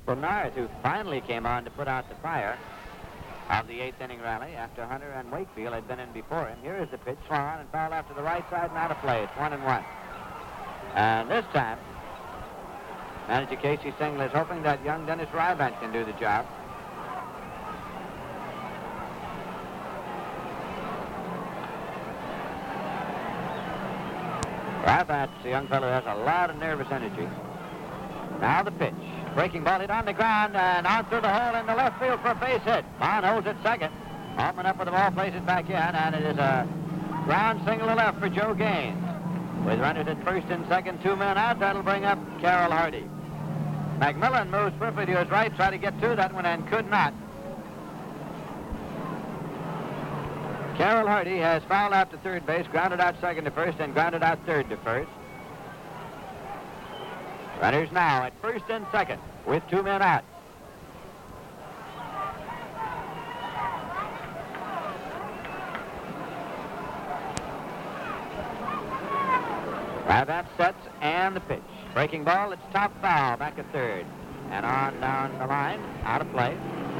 From Norris, who finally came on to put out the fire of the 8th inning rally after Hunter and Wakefield had been in before him. Here is the pitch, swung on and fouled out to the right side and out of play. It's 1-1. And this time, manager Casey Stengel is hoping that young Dennis Rybank can do the job. Rybank, the young fellow, has a lot of nervous energy. Now the pitch. Breaking ball hit on the ground and out through the hole in the left field for a base hit. Bond holds at second. Hoffman up with the ball, plays it back in, and it is a ground single to left for Joe Gaines. With runners at first and second, 2 men out, that'll bring up Carroll Hardy. McMillan moves swiftly to his right, tried to get to that one and could not. Carroll Hardy has fouled out to third base, grounded out second to first, and grounded out third to first. Runners now at first and second with 2 men out. Rybank sets and the pitch. Breaking ball, it's top foul, back at third. And on down the line, out of play.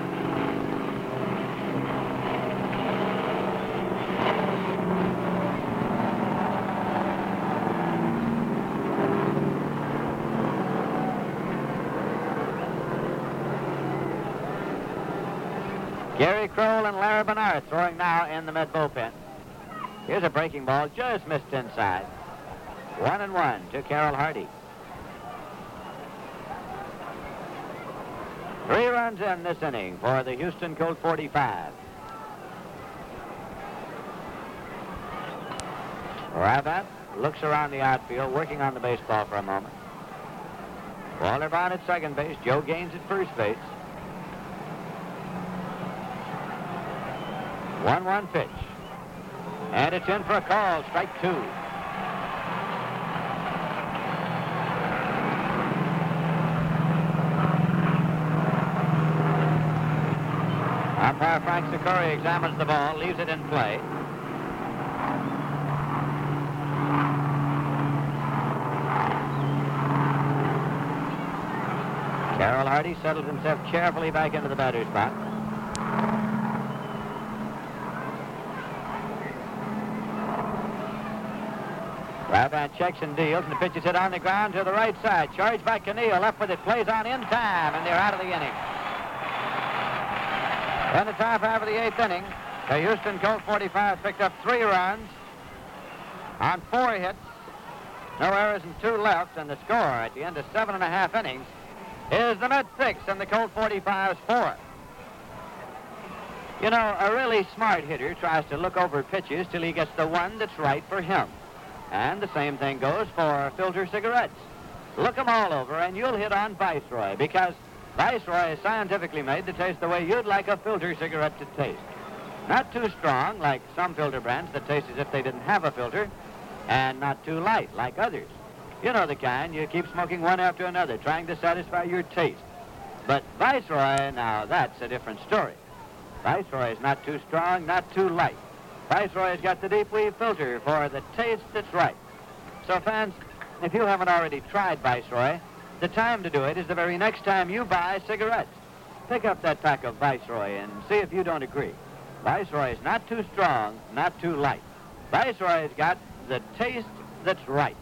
Gary Kroll and Larry Bernard throwing now in the Met bullpen. Here's a breaking ball, just missed inside. 1-1 to Carroll Hardy. 3 runs in this inning for the Houston Colt 45. Rybank looks around the outfield, working on the baseball for a moment. Walter Bond at second base, Joe Gaines at first base. 1-1 pitch. And it's in for a call, strike 2. Umpire Frank Sikori examines the ball, leaves it in play. Carroll Hardy settles himself carefully back into the batter's spot. Rybank checks and deals, and the pitch is hit on the ground to the right side. Charged by Canio, left with it, plays on in time, and they're out of the inning. In the top half of the 8th inning, the Houston Colt 45 picked up 3 runs on 4 hits, no errors and 2 left, and the score at the end of 7.5 innings is the Mets 6 and the Colt 45's 4. You know, a really smart hitter tries to look over pitches till he gets the one that's right for him. And the same thing goes for filter cigarettes. Look them all over and you'll hit on Viceroy, because Viceroy is scientifically made to taste the way you'd like a filter cigarette to taste. Not too strong, like some filter brands that taste as if they didn't have a filter, and not too light, like others. You know the kind, you keep smoking one after another, trying to satisfy your taste. But Viceroy, now that's a different story. Viceroy is not too strong, not too light. Viceroy's got the deep weave filter for the taste that's right. So fans, if you haven't already tried Viceroy, the time to do it is the very next time you buy cigarettes. Pick up that pack of Viceroy and see if you don't agree. Viceroy is not too strong, not too light. Viceroy's got the taste that's right.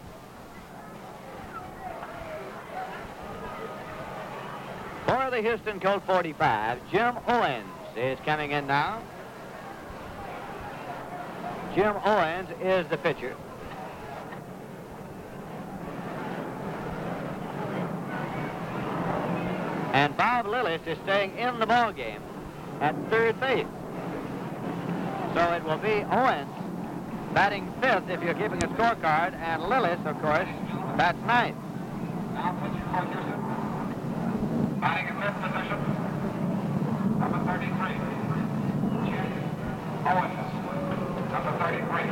For the Houston Colt 45, Jim Owens is coming in now. Jim Owens is the pitcher. And Bob Lillis is staying in the ball game at third base. So it will be Owens batting 5th if you're keeping a scorecard, and Lillis, of course, bats 9th. Now pitching for Houston. Batting in 5th position, number 33. Jim Owens, number 33.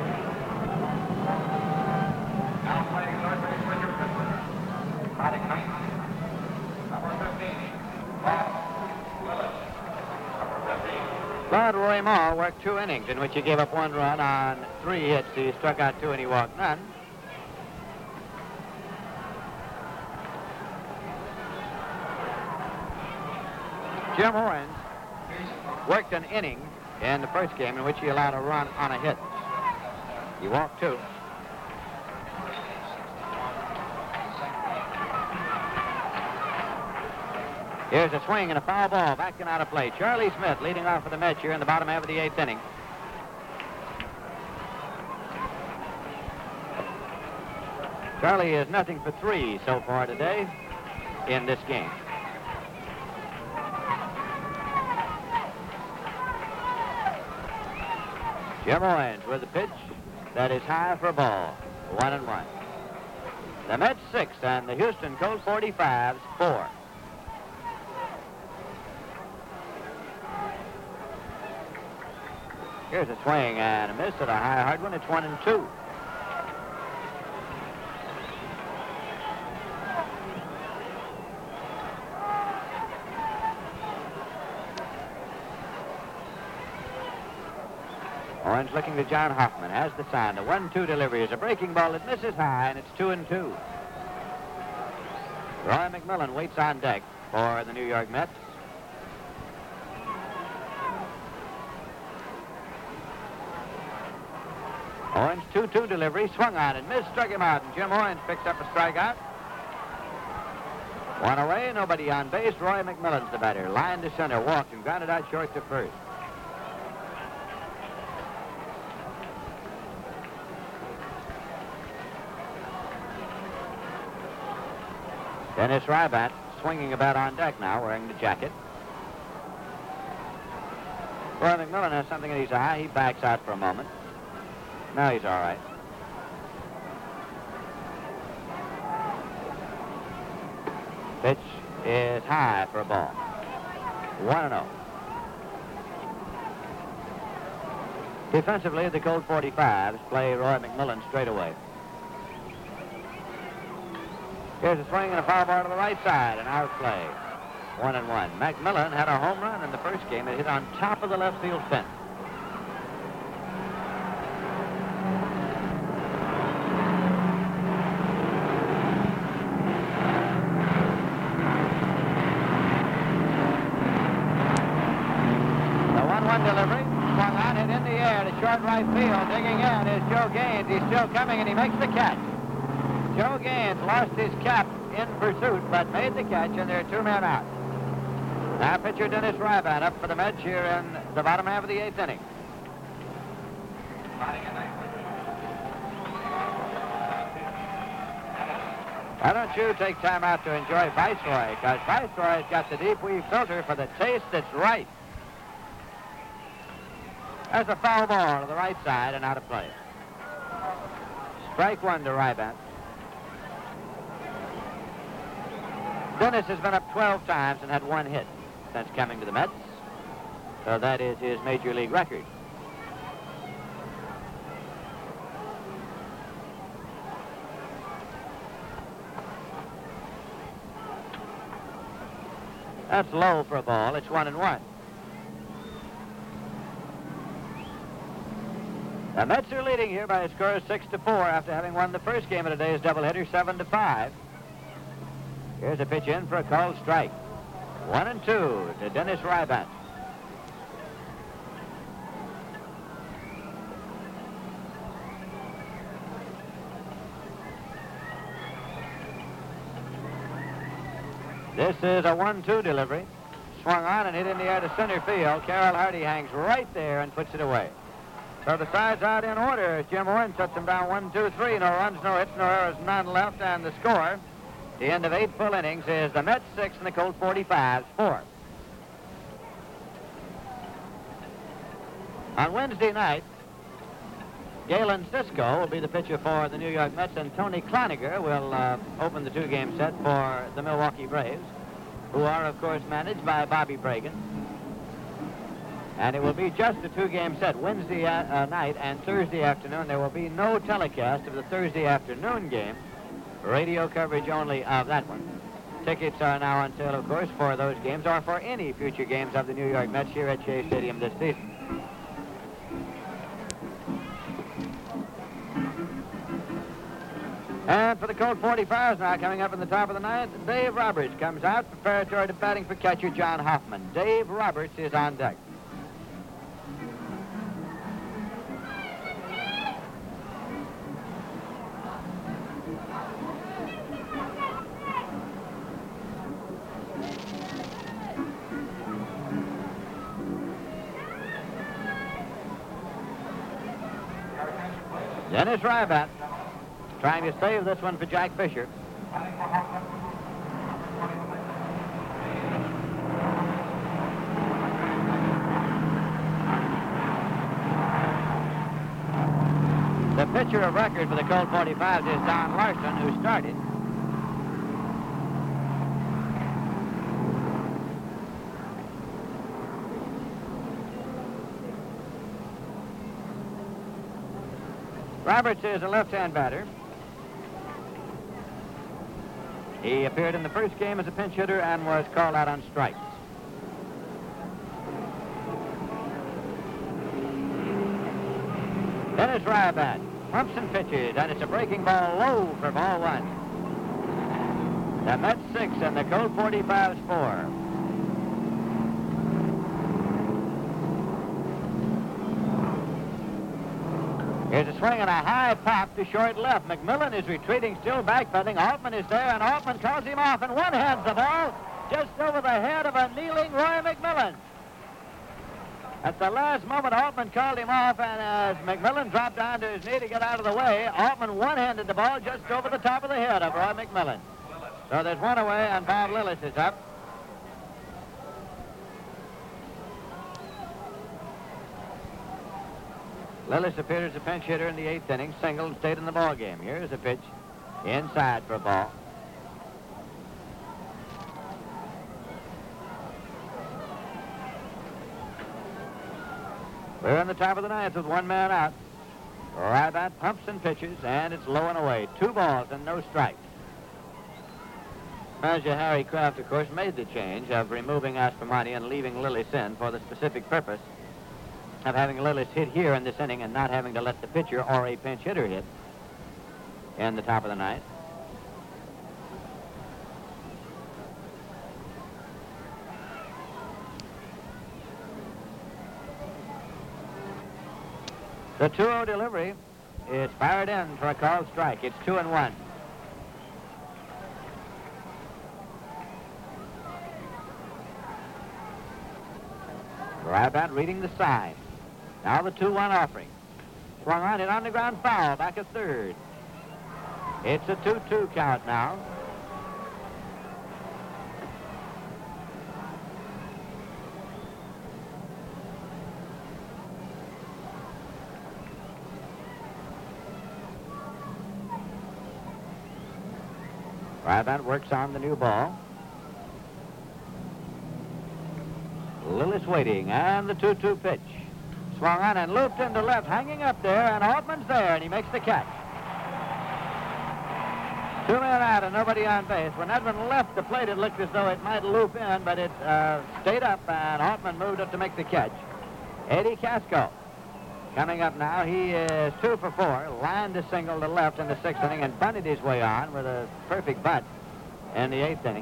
Now playing third base, Richard Pittsburgh. Batting 9th, number 15. Bob Lillis, number 15. Claude Raymond worked 2 innings in which he gave up 1 run on 3 hits. He struck out 2 and he walked none. Jim Owens worked an inning in the first game in which he allowed a run on a hit. He walked 2. Here's a swing and a foul ball back and out of play. Charlie Smith leading off for the Mets here in the bottom half of the 8th inning. Charlie is nothing for 3 so far today in this game. Jim Owens with the pitch that is high for a ball. 1-1. The Mets 6 and the Houston Colt 45s 4. Here's a swing and a miss at a high hard one. It's 1-2. Owens looking to John Hoffman. Has the sign. The 1-2 delivery is a breaking ball that misses high, and it's 2-2. Roy McMillan waits on deck for the New York Mets. Owens 2-2 delivery, swung on and missed, struck him out, and Jim Owens picks up a strikeout. 1 away, nobody on base. Roy McMillan's the batter. Line to center, walked and grounded out short to first. Dennis Rybat swinging a bat on deck now, wearing the jacket. Roy McMillan has something in his eye. He backs out for a moment. Now he's all right. Pitch is high for a ball. 1-0. Defensively, the Colt 45s play Roy McMillan straight away. Here's a swing and a foul ball to the right side, an out play. 1-1. McMillan had a home run in the first game. It hit on top of the left field fence. The 1-1 delivery, swung on it in the air to short right field. Digging in is Joe Gaines. He's still coming, and he makes the catch. Joe Gaines lost his cap in pursuit, but made the catch, and there are 2 men out. Now pitcher Dennis Rybat up for the Mets here in the bottom half of the 8th inning. Why don't you take time out to enjoy Viceroy, because Viceroy's got the deep weave filter for the taste that's right. There's a foul ball to the right side and out of play. Strike 1 to Rybat. Dennis has been up 12 times and had 1 hit since coming to the Mets. So that is his major league record. That's low for a ball. It's 1-1. The Mets are leading here by a score of 6-4 after having won the first game of today's doubleheader 7-5. Here's a pitch in for a called strike. 1-2 to Dennis Rybat. This is a 1-2 delivery. Swung on and hit in the air to center field. Carroll Hardy hangs right there and puts it away. So the side's out in order. Jim Owens sets them down 1-2-3. No runs, no hits, no errors, none left, and the score, the end of 8 full innings, is the Mets 6 and the Colt 45s 4. On Wednesday night, Galen Cisco will be the pitcher for the New York Mets, and Tony Cloninger will open the 2-game set for the Milwaukee Braves, who are, of course, managed by Bobby Bragan. And it will be just a 2-game set. Wednesday night and Thursday afternoon, there will be no telecast of the Thursday afternoon game. Radio coverage only of that one. Tickets are now on sale, of course, for those games or for any future games of the New York Mets here at Shea Stadium this season. And for the Colt 45s now, coming up in the top of the ninth, Dave Roberts comes out preparatory to batting for catcher John Hoffman. Dave Roberts is on deck. Dennis Rybat trying to save this one for Jack Fisher. The pitcher of record for the Colt 45s is Don Larson, who started. Roberts is a left-hand batter. He appeared in the first game as a pinch hitter and was called out on strikes. Dennis Rybat pumps and pitches, and it's a breaking ball low for ball one. The Mets 6 and the Colt 45s 4. Here's a swing and a high pop to short left. McMillan is retreating, still backpedaling. Altman is there, and Altman calls him off, and one hands the ball just over the head of a kneeling Roy McMillan. At the last moment, Altman called him off, and as McMillan dropped down to his knee to get out of the way, Altman one-handed the ball just over the top of the head of Roy McMillan. So there's one away, and Bob Lillis is up. Lillis appeared as a pinch hitter in the 8th inning, singled, stayed in the ball game. Here's a pitch inside for a ball. We're in the top of the ninth with one man out. Rybat pumps and pitches, and it's low and away. 2 balls and no strikes. Manager Harry Kraft, of course, made the change of removing Aspromonte and leaving Lillis in for the specific purpose of having Lillis hit here in this inning and not having to let the pitcher or a pinch hitter hit in the top of the ninth. The 2-0 delivery is fired in for a called strike. It's 2-1. Rybat reading the sign. Now the 2-1 offering. Swung on it on the ground foul back at third. It's a 2-2 count now. Rybat works on the new ball. Lillis waiting, and the 2-2 pitch. Swung on and looped into left, hanging up there, and Altman's there, and he makes the catch. 2 men out and nobody on base. When Edwin left the plate, it looked as though it might loop in, but it stayed up, and Altman moved up to make the catch. Eddie Casco coming up now. He is 2 for 4, lined a single to left in the 6th inning, and bunted his way on with a perfect butt in the 8th inning.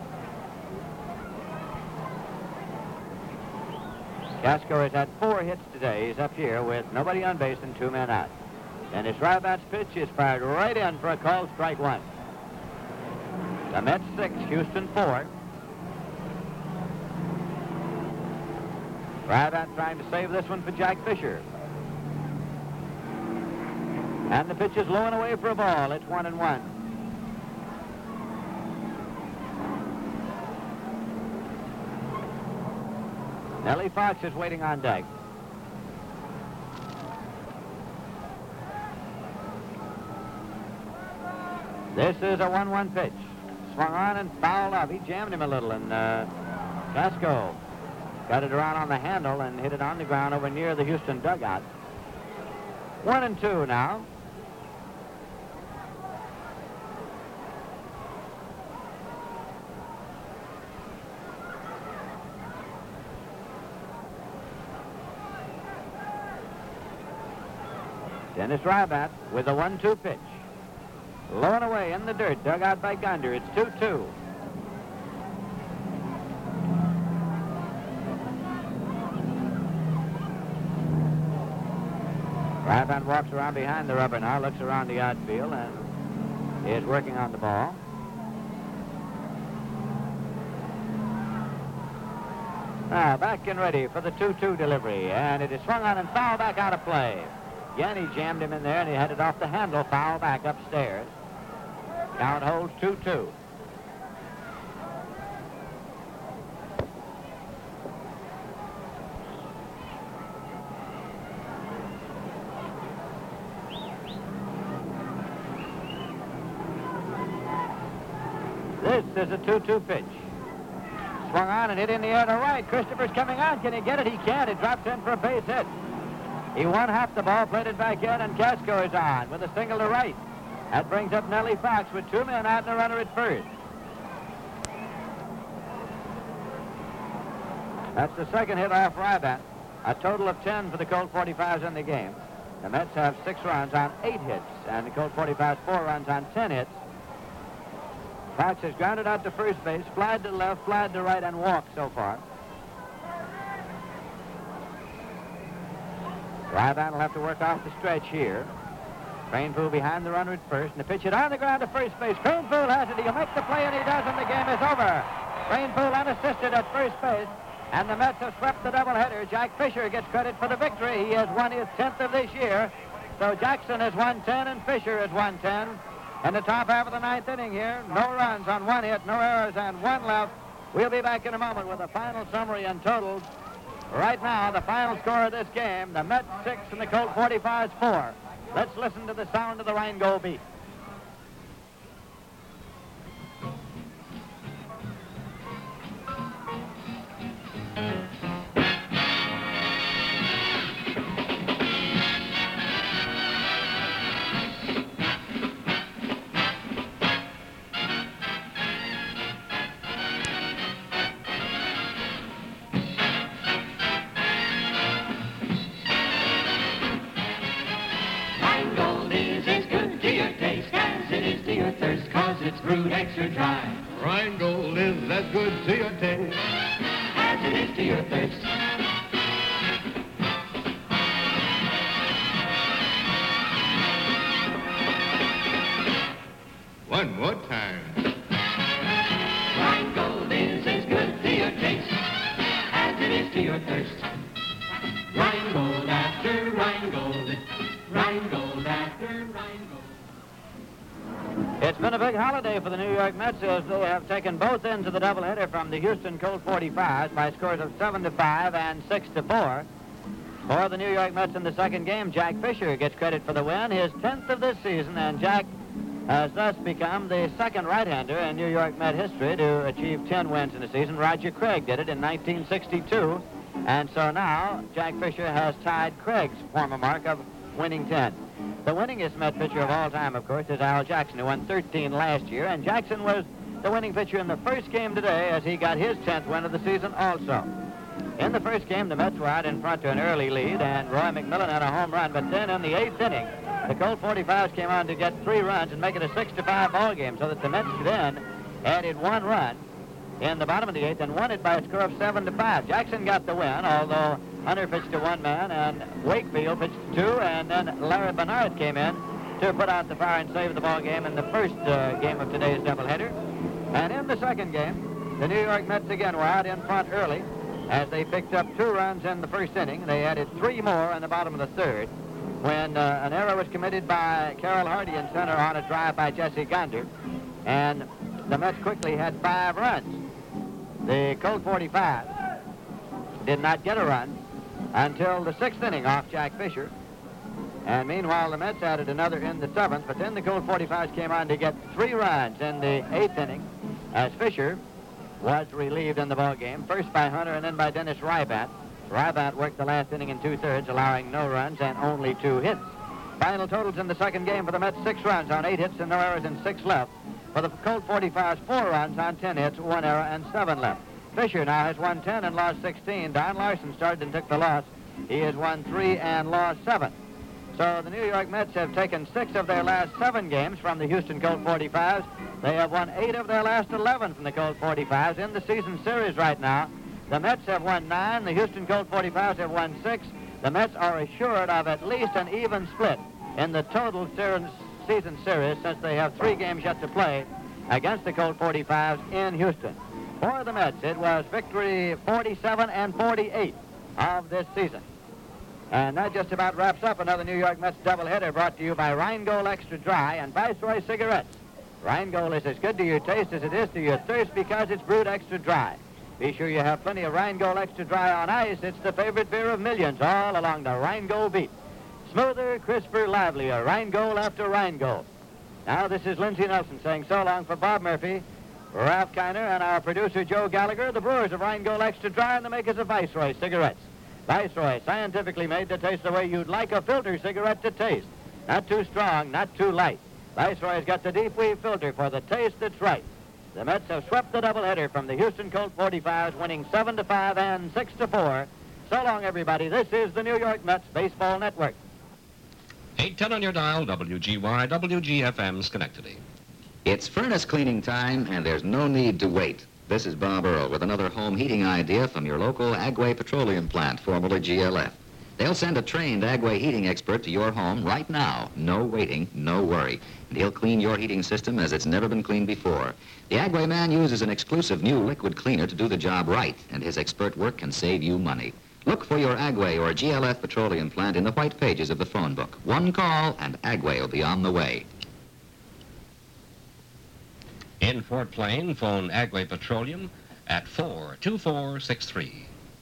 Casco has had 4 hits today. He's up here with nobody on base and 2 men out. And his Rybat's pitch is fired right in for a called strike 1. The Mets 6, Houston 4. Rybat trying to save this one for Jack Fisher. And the pitch is low and away for a ball. It's 1-1. Nellie Fox is waiting on deck. This is a 1-1 pitch. Swung on and fouled off. He jammed him a little, and Casco got it around on the handle and hit it on the ground over near the Houston dugout. 1-2 now. Dennis Rybat with a 1-2 pitch. Low and away in the dirt, dug out by Gunder. It's 2-2. Ryban walks around behind the rubber now, looks around the outfield, and is working on the ball. Now, back and ready for the 2-2 delivery, and it is swung on and foul back out of play. Again, he jammed him in there, and he headed off the handle, foul back upstairs. Count holds 2-2. This is a 2-2 pitch. Swung on and hit in the air to right. Christopher's coming on. Can he get it? He can't. It drops in for a base hit. He won half the ball, played it back in, and Casco is on with a single to right. That brings up Nellie Fox with 2 men out and a runner at first. That's the second hit off Ryban. A total of 10 for the Colt 45s in the game. The Mets have 6 runs on 8 hits, and the Colt 45s 4 runs on 10 hits. Fox has grounded out to first base, flied to left, flied to right, and walked so far. Ryban will have to work off the stretch here. Cranepool behind the runner at first, and the pitch hit on the ground to first base. Cranepool has it. He'll make the play, and he does, and the game is over. Cranepool unassisted at first base, and the Mets have swept the doubleheader. Jack Fisher gets credit for the victory. He has won his 10th of this year. So Jackson has won 10, and Fisher has won 10. In the top half of the 9th inning here, no runs on 1 hit, no errors, and 1 left. We'll be back in a moment with a final summary and totals. Right now, the final score of this game, the Mets 6 and the Colt 45s 4. Let's listen to the sound of the Rheingold beat. Brewed extra dry. Rheingold is as good to your taste as it is to your thirst. One more time. Rheingold is as good to your taste as it is to your thirst. Rheingold after Rheingold, Rheingold after Rheingold. It's been a big holiday for the New York Mets as they have taken both ends of the doubleheader from the Houston Colt 45s by scores of 7-5 and 6-4. For the New York Mets in the second game, Jack Fisher gets credit for the win, his 10th of this season, and Jack has thus become the second right-hander in New York Met history to achieve 10 wins in a season. Roger Craig did it in 1962, and so now Jack Fisher has tied Craig's former mark of winning 10. The winningest Met pitcher of all time, of course, is Al Jackson, who won 13 last year, and Jackson was the winning pitcher in the first game today as he got his 10th win of the season also. In the first game, the Mets were out in front to an early lead, and Roy McMillan had a home run, but then in the 8th inning, the Colt 45s came on to get 3 runs and make it a 6-5 ball game, so that the Mets then added 1 run in the bottom of the 8th and won it by a score of 7-5. Jackson got the win, although Hunter pitched to 1 man, and Wakefield pitched to 2, and then Larry Bernard came in to put out the fire and save the ball game in the first game of today's doubleheader. And in the second game, the New York Mets again were out in front early as they picked up 2 runs in the first inning. They added 3 more in the bottom of the third when an error was committed by Carroll Hardy in center on a drive by Jesse Gunder, and the Mets quickly had 5 runs. The Colt 45 did not get a run until the 6th inning off Jack Fisher. And meanwhile, the Mets added another in the 7th, but then the Colt 45s came on to get 3 runs in the 8th inning as Fisher was relieved in the ball game, first by Hunter and then by Dennis Rybat. Rybat worked the last inning in 2/3, allowing no runs and only 2 hits. Final totals in the second game for the Mets: 6 runs on 8 hits and no errors and 6 left. For the Colt 45s, 4 runs on 10 hits, 1 error and 7 left. Fisher now has won 10 and lost 16. Don Larson started and took the loss. He has won 3 and lost 7. So the New York Mets have taken 6 of their last 7 games from the Houston Colt 45s. They have won 8 of their last 11 from the Colt 45s in the season series right now. The Mets have won 9. The Houston Colt 45s have won 6. The Mets are assured of at least an even split in the total season series since they have 3 games yet to play against the Colt 45s in Houston. For the Mets, it was victory 47 and 48 of this season. And that just about wraps up another New York Mets doubleheader brought to you by Rheingold Extra Dry and Viceroy Cigarettes. Rheingold is as good to your taste as it is to your thirst because it's brewed extra dry. Be sure you have plenty of Rheingold Extra Dry on ice. It's the favorite beer of millions all along the Rheingold beat. Smoother, crisper, livelier, Rheingold after Rheingold. Now, this is Lindsey Nelson saying so long for Bob Murphy, Ralph Kiner, and our producer Joe Gallagher, the brewers of Rheingold Extra Dry and the makers of Viceroy Cigarettes. Viceroy, scientifically made to taste the way you'd like a filter cigarette to taste. Not too strong, not too light. Viceroy's got the deep weave filter for the taste that's right. The Mets have swept the doubleheader from the Houston Colt 45s, winning 7-5 and 6-4. So long, everybody. This is the New York Mets Baseball Network. 810 on your dial, WGY, WGFM, Schenectady. It's furnace cleaning time, and there's no need to wait. This is Bob Earl with another home heating idea from your local Agway Petroleum Plant, formerly GLF. They'll send a trained Agway heating expert to your home right now. No waiting, no worry. And he'll clean your heating system as it's never been cleaned before. The Agway man uses an exclusive new liquid cleaner to do the job right, and his expert work can save you money. Look for your Agway or GLF Petroleum Plant in the white pages of the phone book. One call, and Agway will be on the way. In Fort Plain, phone Agway Petroleum at 42463.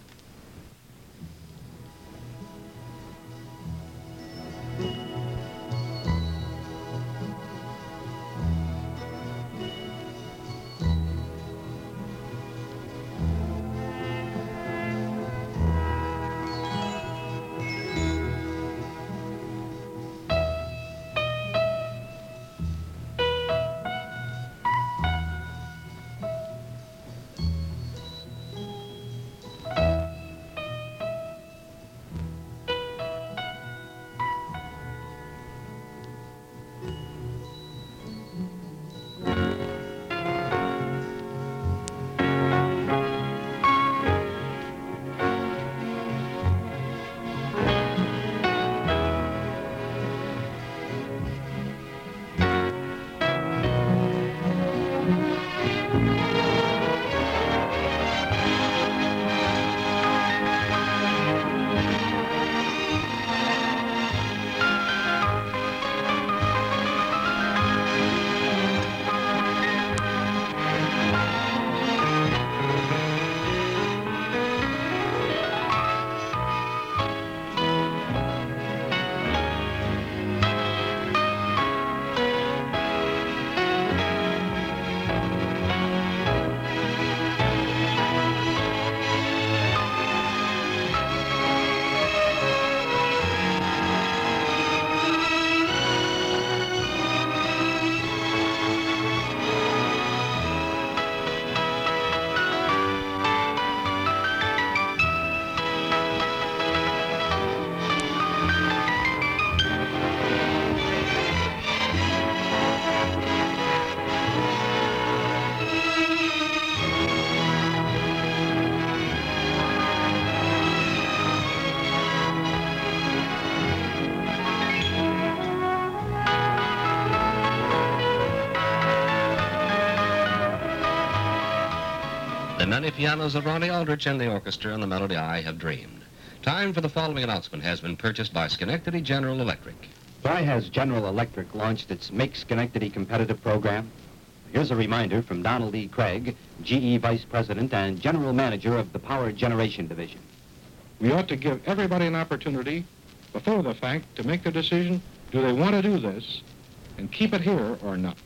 The many pianos of Ronnie Aldrich and the orchestra and the melody I have dreamed. Time for the following announcement has been purchased by Schenectady General Electric. Why has General Electric launched its Make Schenectady Competitive program? Here's a reminder from Donald E. Craig, GE Vice President and General Manager of the Power Generation Division. We ought to give everybody an opportunity before the fact to make the decision, do they want to do this and keep it here or not?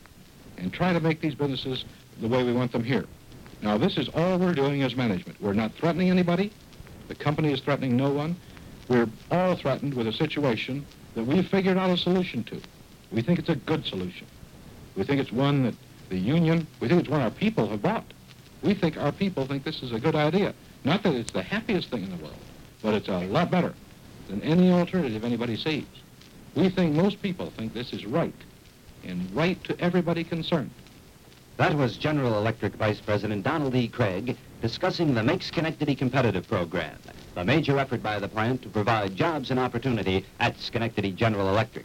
And try to make these businesses the way we want them here. Now, this is all we're doing as management. We're not threatening anybody. The company is threatening no one. We're all threatened with a situation that we've figured out a solution to. We think it's a good solution. We think it's one that the union, we think it's one our people have bought. We think our people think this is a good idea. Not that it's the happiest thing in the world, but it's a lot better than any alternative anybody sees. We think most people think this is right, and right to everybody concerned. That was General Electric Vice President Donald E. Craig discussing the Make Schenectady Competitive Program, the major effort by the plant to provide jobs and opportunity at Schenectady General Electric.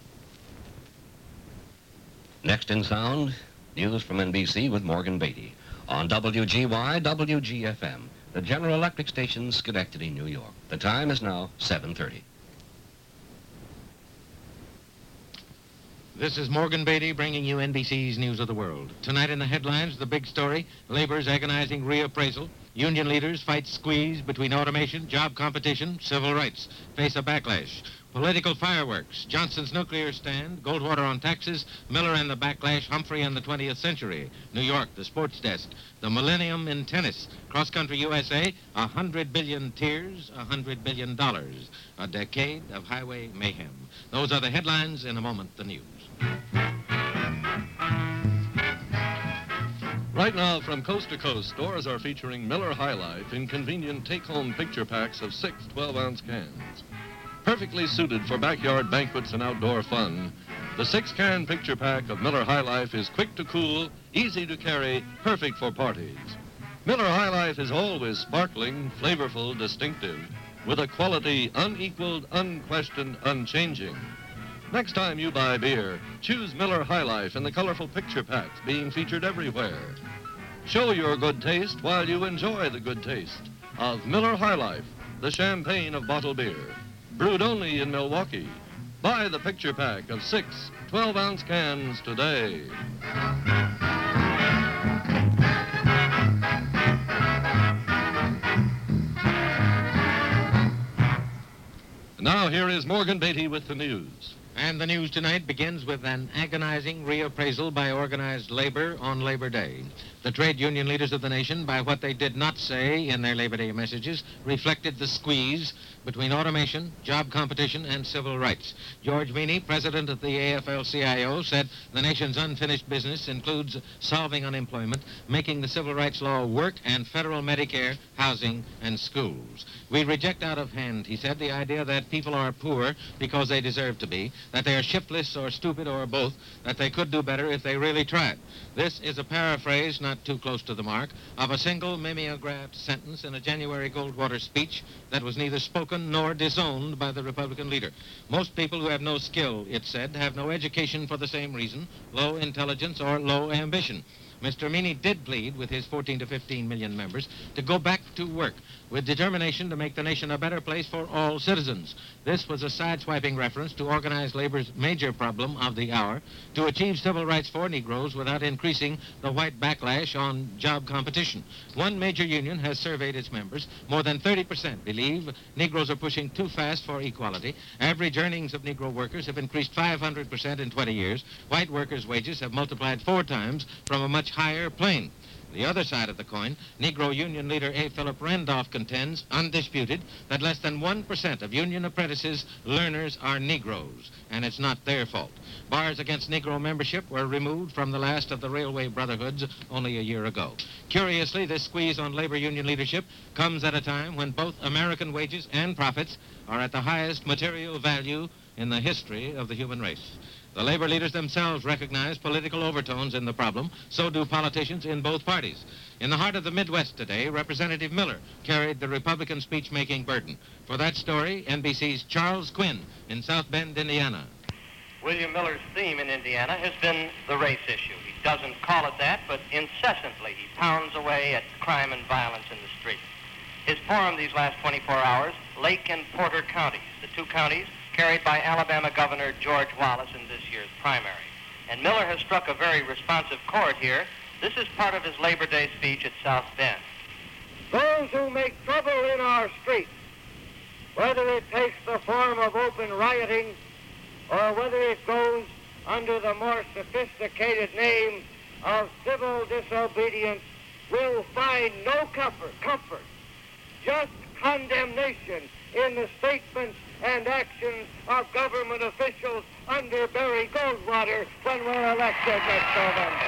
Next in sound, news from NBC with Morgan Beatty on WGY WGFM, the General Electric station, Schenectady, New York. The time is now 7:30. This is Morgan Beatty bringing you NBC's News of the World. Tonight in the headlines, the big story, labor's agonizing reappraisal. Union leaders fight squeeze between automation, job competition, civil rights, face a backlash. Political fireworks, Johnson's nuclear stand, Goldwater on taxes, Miller and the backlash, Humphrey and the 20th century. New York, the sports desk, the millennium in tennis, cross-country USA, 100 billion tears, $100 billion. A decade of highway mayhem. Those are the headlines. In a moment, the news. Right now, from coast to coast, stores are featuring Miller High Life in convenient take-home picture packs of 6 12-ounce cans. Perfectly suited for backyard banquets and outdoor fun, the 6-can picture pack of Miller High Life is quick to cool, easy to carry, perfect for parties. Miller High Life is always sparkling, flavorful, distinctive, with a quality unequaled, unquestioned, unchanging. Next time you buy beer, choose Miller High Life in the colorful picture packs being featured everywhere. Show your good taste while you enjoy the good taste of Miller High Life, the champagne of bottled beer. Brewed only in Milwaukee. Buy the picture pack of 6 12-ounce cans today. Now here is Morgan Beatty with the news. And the news tonight begins with an agonizing reappraisal by organized labor on Labor Day. The trade union leaders of the nation, by what they did not say in their Labor Day messages, reflected the squeeze between automation, job competition, and civil rights. George Meany, president of the AFL-CIO, said the nation's unfinished business includes solving unemployment, making the civil rights law work, and federal Medicare, housing, and schools. We reject out of hand, he said, the idea that people are poor because they deserve to be, that they are shiftless or stupid or both, that they could do better if they really tried. This is a paraphrase, not too close to the mark, of a single mimeographed sentence in a January Goldwater speech that was neither spoken nor disowned by the Republican leader. Most people who have no skill, it said, have no education for the same reason, low intelligence or low ambition. Mr. Meany did plead with his 14 to 15 million members to go back to work with determination to make the nation a better place for all citizens. This was a sideswiping reference to organized labor's major problem of the hour, to achieve civil rights for Negroes without increasing the white backlash on job competition. One major union has surveyed its members. More than 30% believe Negroes are pushing too fast for equality. Average earnings of Negro workers have increased 500% in 20 years. White workers' wages have multiplied 4 times from a much higher plane. The other side of the coin, Negro Union leader A. Philip Randolph contends, undisputed, that less than 1% of union apprentices, learners, are Negroes, and it's not their fault. Bars against Negro membership were removed from the last of the railway brotherhoods only a year ago. Curiously, this squeeze on labor union leadership comes at a time when both American wages and profits are at the highest material value in the history of the human race. The labor leaders themselves recognize political overtones in the problem. So do politicians in both parties. In the heart of the Midwest today, Representative Miller carried the Republican speech-making burden. For that story, NBC's Charles Quinn in South Bend, Indiana. William Miller's theme in Indiana has been the race issue. He doesn't call it that, but incessantly he pounds away at crime and violence in the streets. His forum these last 24 hours, Lake and Porter counties, the two counties carried by Alabama Governor George Wallace in this year's primary. And Miller has struck a very responsive chord here. This is part of his Labor Day speech at South Bend. Those who make trouble in our streets, whether it takes the form of open rioting or whether it goes under the more sophisticated name of civil disobedience, will find no comfort, just condemnation in the statements and actions of government officials under Barry Goldwater when we're elected next November.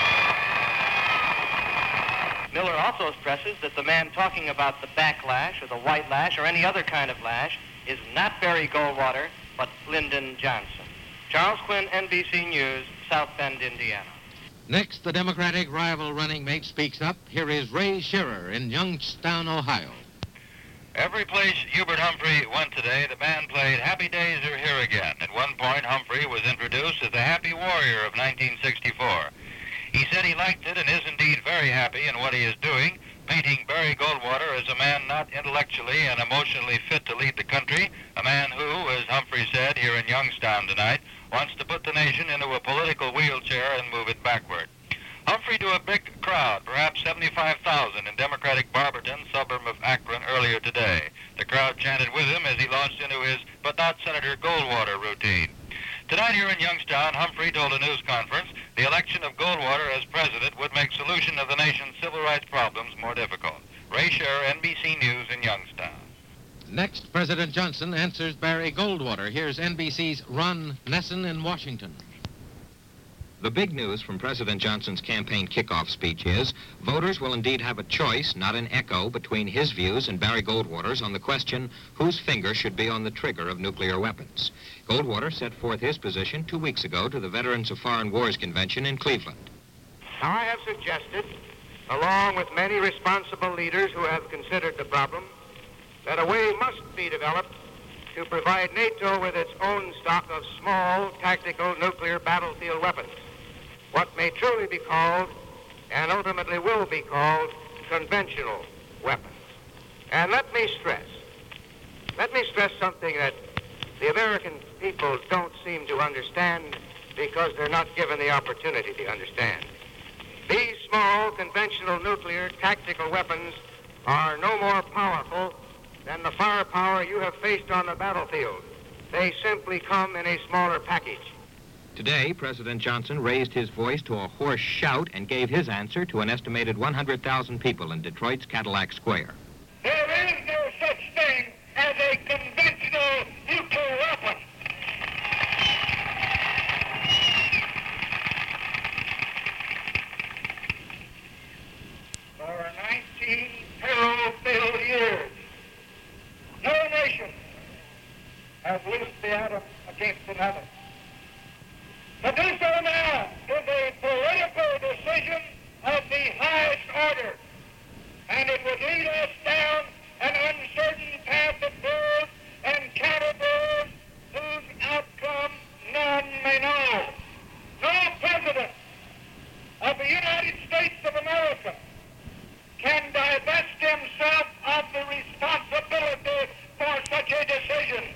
Miller also stresses that the man talking about the backlash or the white lash or any other kind of lash is not Barry Goldwater, but Lyndon Johnson. Charles Quinn, NBC News, South Bend, Indiana. Next, the Democratic rival running mate speaks up. Here is Ray Shearer in Youngstown, Ohio. Every place Hubert Humphrey went today, the band played Happy Days Are Here Again. At one point, Humphrey was introduced as the Happy Warrior of 1964. He said he liked it and is indeed very happy in what he is doing, painting Barry Goldwater as a man not intellectually and emotionally fit to lead the country, a man who, as Humphrey said here in Youngstown tonight, wants to put the nation into a political wheelchair and move it backward. Humphrey to a big crowd, perhaps 75,000 in Democratic Barberton, suburb of Akron, earlier today. The crowd chanted with him as he launched into his "But Not Senator Goldwater" routine. Tonight here in Youngstown, Humphrey told a news conference the election of Goldwater as president would make solution of the nation's civil rights problems more difficult. Ray Shearer, NBC News in Youngstown. Next, President Johnson answers Barry Goldwater. Here's NBC's Ron Nesson in Washington. The big news from President Johnson's campaign kickoff speech is voters will indeed have a choice, not an echo, between his views and Barry Goldwater's on the question whose finger should be on the trigger of nuclear weapons. Goldwater set forth his position 2 weeks ago to the Veterans of Foreign Wars Convention in Cleveland. Now, I have suggested, along with many responsible leaders who have considered the problem, that a way must be developed to provide NATO with its own stock of small, tactical nuclear battlefield weapons. What may truly be called, and ultimately will be called, conventional weapons. And let me stress something that the American people don't seem to understand because they're not given the opportunity to understand. These small, conventional nuclear tactical weapons are no more powerful than the firepower you have faced on the battlefield. They simply come in a smaller package. Today, President Johnson raised his voice to a hoarse shout and gave his answer to an estimated 100,000 people in Detroit's Cadillac Square. There is no such thing as a conventional nuclear weapon. For 19 peril-filled years, no nation has loosed the atom against another. To do so now is a political decision of the highest order, and it would lead us down an uncertain path of birth and counter-birth whose outcome none may know. No president of the United States of America can divest himself of the responsibility for such a decision.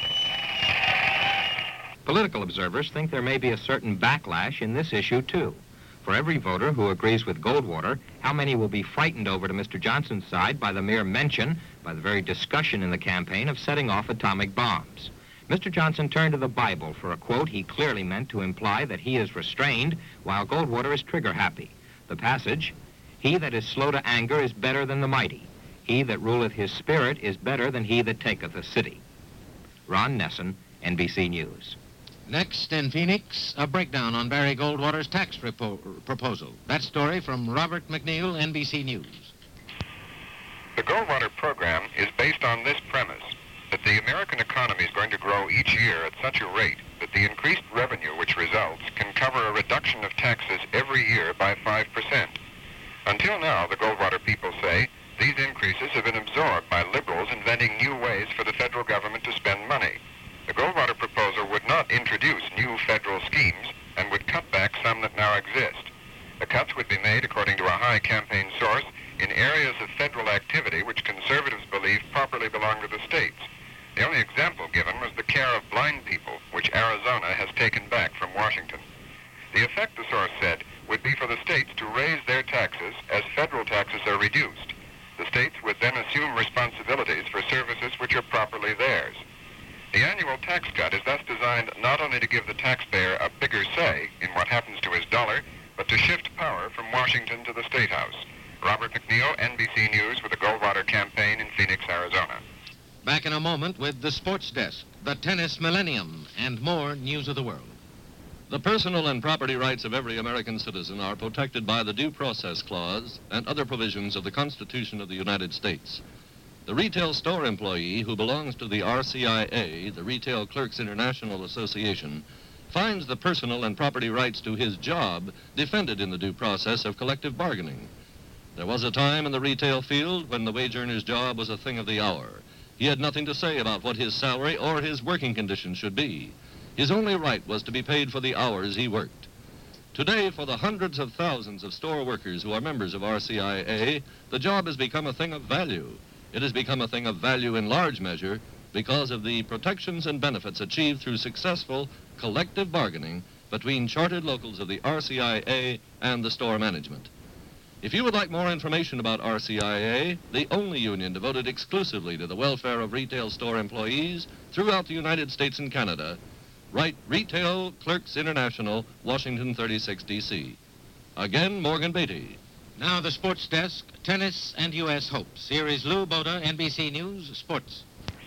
Political observers think there may be a certain backlash in this issue, too. For every voter who agrees with Goldwater, how many will be frightened over to Mr. Johnson's side by the mere mention, by the very discussion in the campaign, of setting off atomic bombs? Mr. Johnson turned to the Bible for a quote he clearly meant to imply that he is restrained while Goldwater is trigger-happy. The passage, "He that is slow to anger is better than the mighty. He that ruleth his spirit is better than he that taketh a city." Ron Nesson, NBC News. Next, in Phoenix, a breakdown on Barry Goldwater's tax proposal. That story from Robert McNeil, NBC News. The Goldwater program is based on this premise, that the American economy is going to grow each year at such a rate that the increased revenue which results can cover a reduction of taxes every year by 5%. Until now, the Goldwater people say, these increases have been absorbed by liberals inventing new ways for the federal government to spend money. The Goldwater proposal would not introduce new federal schemes and would cut back some that now exist. The cuts would be made, according to a high campaign source, in areas of federal activity which conservatives believe properly belong to the states. The only example given was the care of blind people, which Arizona has taken back from Washington. The effect, the source said, would be for the states to raise their taxes as federal taxes are reduced. The states would then assume responsibilities for services which are properly theirs. The annual tax cut is thus designed not only to give the taxpayer a bigger say in what happens to his dollar, but to shift power from Washington to the State House. Robert McNeil, NBC News, with the Goldwater campaign in Phoenix, Arizona. Back in a moment with the Sports Desk, the Tennis Millennium, and more news of the world. The personal and property rights of every American citizen are protected by the Due Process Clause and other provisions of the Constitution of the United States. The retail store employee who belongs to the RCIA, the Retail Clerks International Association, finds the personal and property rights to his job defended in the due process of collective bargaining. There was a time in the retail field when the wage earner's job was a thing of the hour. He had nothing to say about what his salary or his working conditions should be. His only right was to be paid for the hours he worked. Today, for the hundreds of thousands of store workers who are members of RCIA, the job has become a thing of value. It has become a thing of value in large measure because of the protections and benefits achieved through successful collective bargaining between chartered locals of the RCIA and the store management. If you would like more information about RCIA, the only union devoted exclusively to the welfare of retail store employees throughout the United States and Canada, write Retail Clerks International, Washington 36, D.C. Again, Morgan Beatty. Now the sports desk, tennis and U.S. hopes. Here is Lou Boda, NBC News, Sports.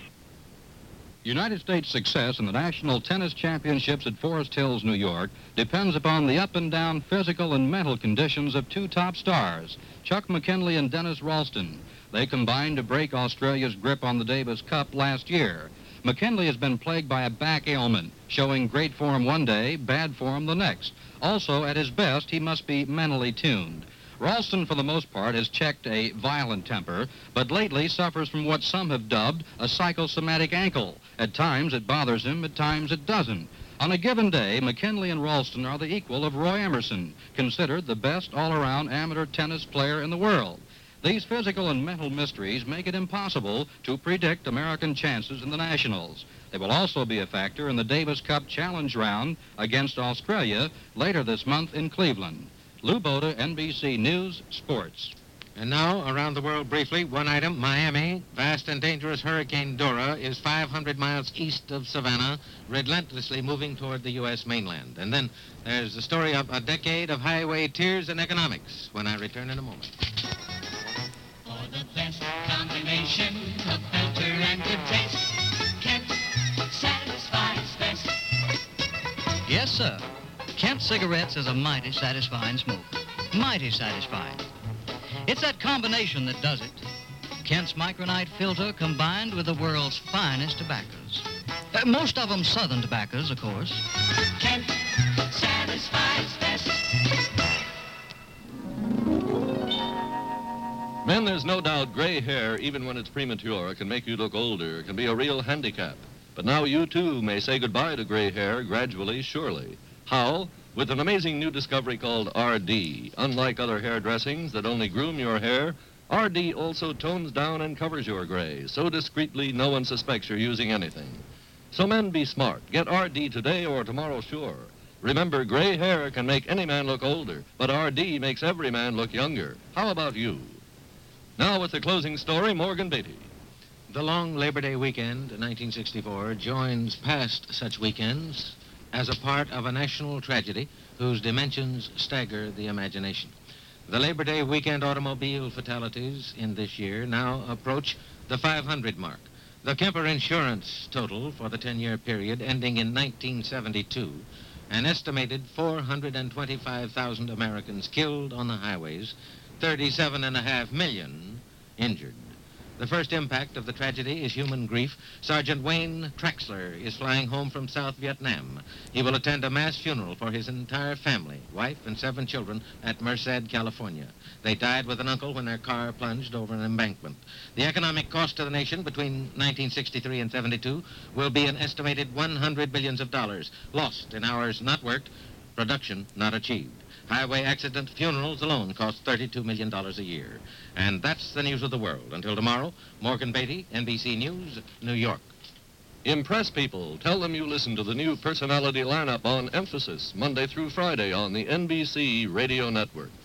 United States success in the National Tennis Championships at Forest Hills, New York, depends upon the up and down physical and mental conditions of two top stars, Chuck McKinley and Dennis Ralston. They combined to break Australia's grip on the Davis Cup last year. McKinley has been plagued by a back ailment, showing great form one day, bad form the next. Also, at his best, he must be mentally tuned. Ralston, for the most part, has checked a violent temper, but lately suffers from what some have dubbed a psychosomatic ankle. At times it bothers him, at times it doesn't. On a given day, McKinley and Ralston are the equal of Roy Emerson, considered the best all-around amateur tennis player in the world. These physical and mental mysteries make it impossible to predict American chances in the Nationals. They will also be a factor in the Davis Cup Challenge Round against Australia later this month in Cleveland. Lou Boda, NBC News, Sports. And now, around the world briefly, one item, Miami. Vast and dangerous Hurricane Dora is 500 miles east of Savannah, relentlessly moving toward the U.S. mainland. And then there's the story of a decade of highway tears and economics when I return in a moment. For the best combination of filter and good taste, Kent satisfies best. Yes, sir. Kent cigarettes is a mighty satisfying smoke. Mighty satisfying. It's that combination that does it. Kent's Micronite filter combined with the world's finest tobaccos. Most of them Southern tobaccos, of course. Kent satisfies best. Men, there's no doubt gray hair, even when it's premature, can make you look older, can be a real handicap. But now you, too, may say goodbye to gray hair gradually, surely. How? With an amazing new discovery called RD. Unlike other hair dressings that only groom your hair, RD also tones down and covers your gray, so discreetly no one suspects you're using anything. So men, be smart. Get RD today or tomorrow, sure. Remember, gray hair can make any man look older, but RD makes every man look younger. How about you? Now with the closing story, Morgan Beatty. The long Labor Day weekend, 1964, joins past such weekends as a part of a national tragedy whose dimensions stagger the imagination. The Labor Day weekend automobile fatalities in this year now approach the 500 mark. The Kemper insurance total for the 10-year period ending in 1972, an estimated 425,000 Americans killed on the highways, 37.5 million injured. The first impact of the tragedy is human grief. Sergeant Wayne Traxler is flying home from South Vietnam. He will attend a mass funeral for his entire family, wife and 7 children, at Merced, California. They died with an uncle when their car plunged over an embankment. The economic cost to the nation between 1963 and 72 will be an estimated $100 billion lost in hours not worked, production not achieved. Highway accident funerals alone cost $32 million a year. And that's the news of the world. Until tomorrow, Morgan Beatty, NBC News, New York. Impress people. Tell them you listen to the new personality lineup on Emphasis, Monday through Friday on the NBC Radio Network.